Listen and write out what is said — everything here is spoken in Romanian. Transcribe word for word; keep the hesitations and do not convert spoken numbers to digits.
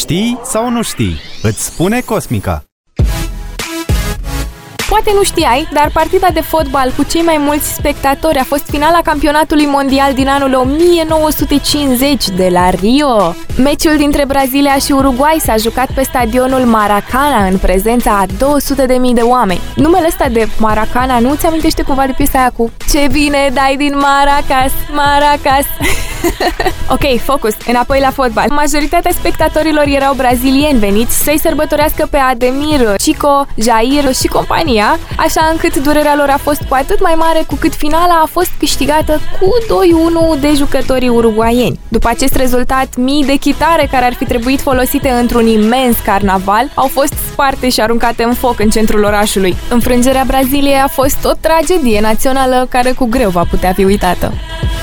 Știi sau nu știi? Îți spune Cosmica. Poate nu știai, dar partida de fotbal cu cei mai mulți spectatori a fost finala campionatului mondial din anul o mie nouă sute cincizeci de la Rio. Meciul dintre Brazilia și Uruguay s-a jucat pe stadionul Maracana în prezența a două sute de mii de oameni. Numele ăsta de Maracana nu ți amintește cumva de piesa aia cu "Ce bine dai din Maracas, Maracas"? Ok, focus, înapoi la fotbal. Majoritatea spectatorilor erau brazilieni veniți să-i sărbătorească pe Ademir, Chico, Jair și compania, așa încât durerea lor a fost cu atât mai mare cu cât finala a fost câștigată cu doi unu de jucătorii uruguaieni. După acest rezultat, mii de chitare care ar fi trebuit folosite într-un imens carnaval au fost sparte și aruncate în foc în centrul orașului. Înfrângerea Braziliei a fost o tragedie națională care cu greu va putea fi uitată.